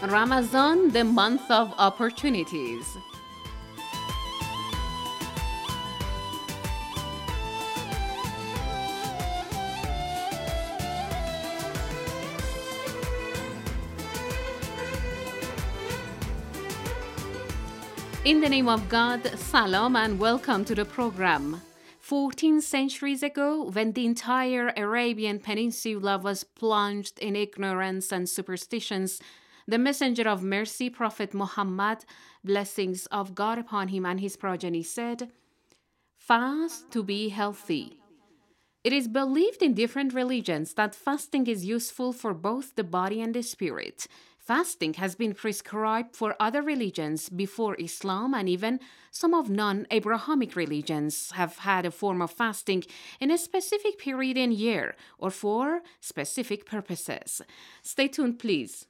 Ramadan, the month of opportunities. In the name of God, Salam and welcome to the program. 14 centuries ago, when the entire Arabian Peninsula was plunged in ignorance and superstitions, the messenger of mercy, Prophet Muhammad, blessings of God upon him and his progeny, said, "Fast to be healthy." It is believed in different religions that fasting is useful for both the body and the spirit. Fasting has been prescribed for other religions before Islam, and even some of non-Abrahamic religions have had a form of fasting in a specific period in year or for specific purposes. Stay tuned, please.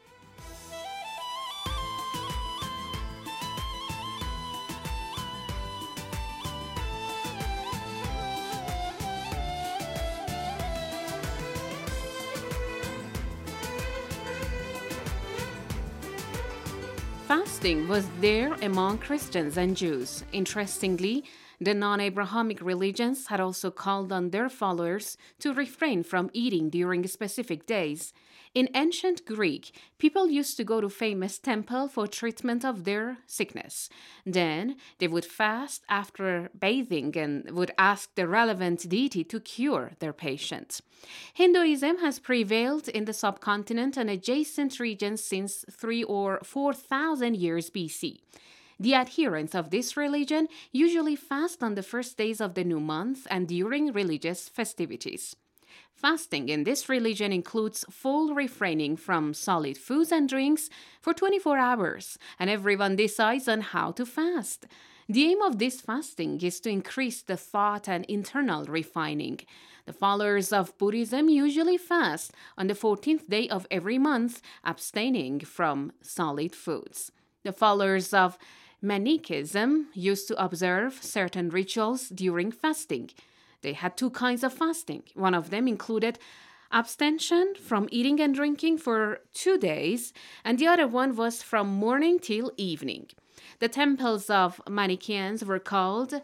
Fasting was there among Christians and Jews. Interestingly, the non-Abrahamic religions had also called on their followers to refrain from eating during specific days. In ancient Greek, people used to go to famous temple for treatment of their sickness. Then they would fast after bathing and would ask the relevant deity to cure their patient. Hinduism has prevailed in the subcontinent and adjacent regions since 3 or 4,000 years BC. The adherents of this religion usually fast on the first days of the new month and during religious festivities. Fasting in this religion includes full refraining from solid foods and drinks for 24 hours, and everyone decides on how to fast. The aim of this fasting is to increase the thought and internal refining. The followers of Buddhism usually fast on the 14th day of every month, abstaining from solid foods. The followers of Manichaeism used to observe certain rituals during fasting. They had two kinds of fasting. One of them included abstention from eating and drinking for 2 days, and the other one was from morning till evening. The temples of Manichaeans were called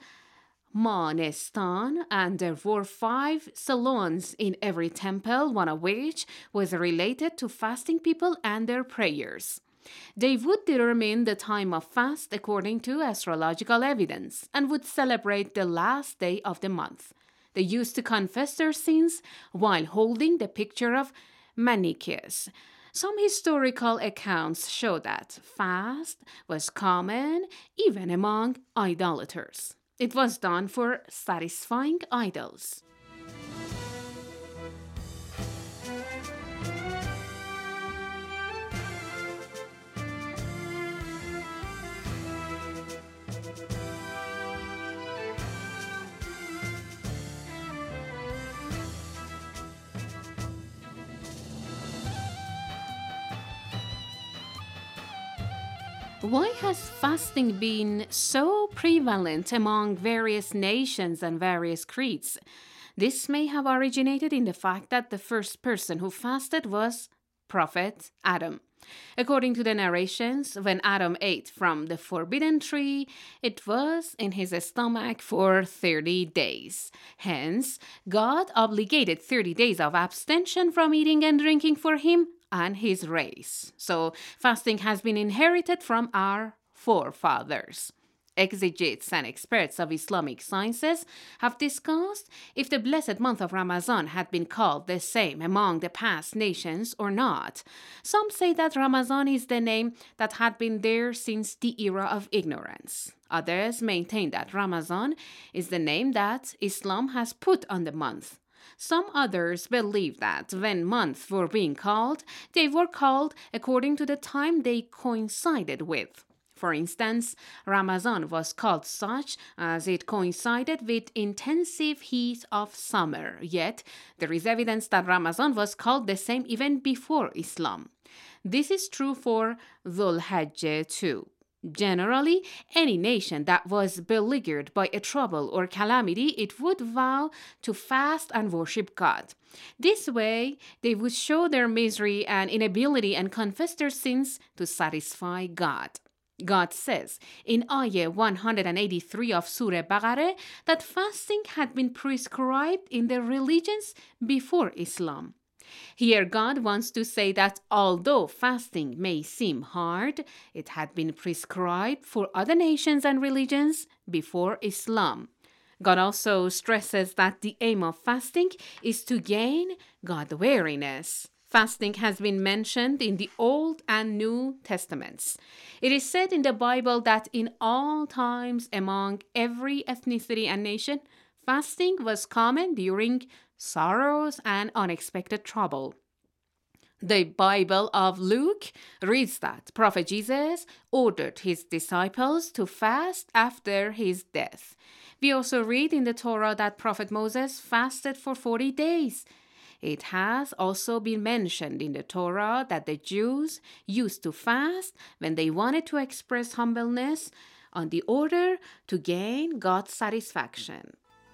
Monestan, and there were 5 salons in every temple, one of which was related to fasting people and their prayers. They would determine the time of fast according to astrological evidence and would celebrate the last day of the month. They used to confess their sins while holding the picture of Manichaeus. Some historical accounts show that fast was common even among idolaters. It was done for satisfying idols. Why has fasting been so prevalent among various nations and various creeds? This may have originated in the fact that the first person who fasted was Prophet Adam. According to the narrations, when Adam ate from the forbidden tree, it was in his stomach for 30 days. Hence, God obligated 30 days of abstention from eating and drinking for him and his race. So, fasting has been inherited from our forefathers. Exegetes and experts of Islamic sciences have discussed if the blessed month of Ramadan had been called the same among the past nations or not. Some say that Ramadan is the name that had been there since the era of ignorance. Others maintain that Ramadan is the name that Islam has put on the month. Some others believe that when months were being called, they were called according to the time they coincided with. For instance, Ramadan was called such as it coincided with intensive heat of summer, yet there is evidence that Ramadan was called the same even before Islam. This is true for Dhul Hajj too. Generally, any nation that was beleaguered by a trouble or calamity, it would vow to fast and worship God. This way, they would show their misery and inability and confess their sins to satisfy God. God says in Ayah 183 of Surah Baqarah that fasting had been prescribed in the religions before Islam. Here, God wants to say that although fasting may seem hard, it had been prescribed for other nations and religions before Islam. God also stresses that the aim of fasting is to gain God-wariness. Fasting has been mentioned in the Old and New Testaments. It is said in the Bible that in all times, among every ethnicity and nation, fasting was common during sorrows and unexpected trouble. The Bible of Luke reads that Prophet Jesus ordered his disciples to fast after his death. We also read in the Torah that Prophet Moses fasted for 40 days. It has also been mentioned in the Torah that the Jews used to fast when they wanted to express humbleness on the order to gain God's satisfaction.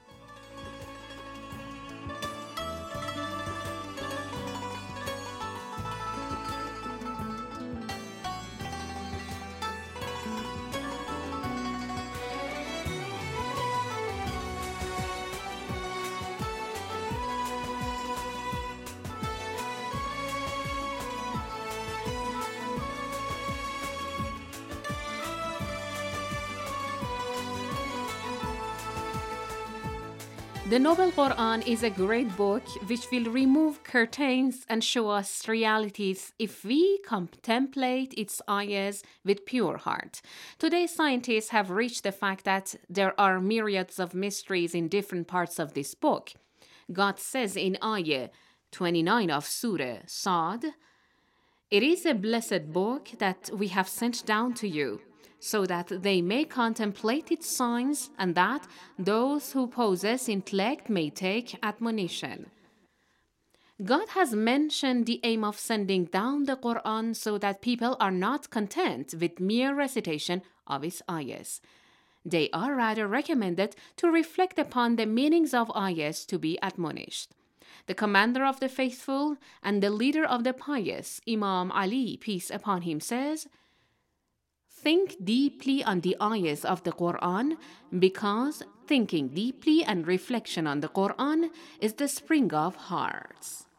The Noble Quran is a great book which will remove curtains and show us realities if we contemplate its ayahs with pure heart. Today, scientists have reached the fact that there are myriads of mysteries in different parts of this book. God says in Ayah 29 of Surah Sad, "It is a blessed book that we have sent down to you, so that they may contemplate its signs and that those who possess intellect may take admonition." God has mentioned the aim of sending down the Quran so that people are not content with mere recitation of its ayahs. They are rather recommended to reflect upon the meanings of ayahs to be admonished. The commander of the faithful and the leader of the pious, Imam Ali, peace upon him, says, "Think deeply on the ayahs of the Quran, because thinking deeply and reflection on the Quran is the spring of hearts."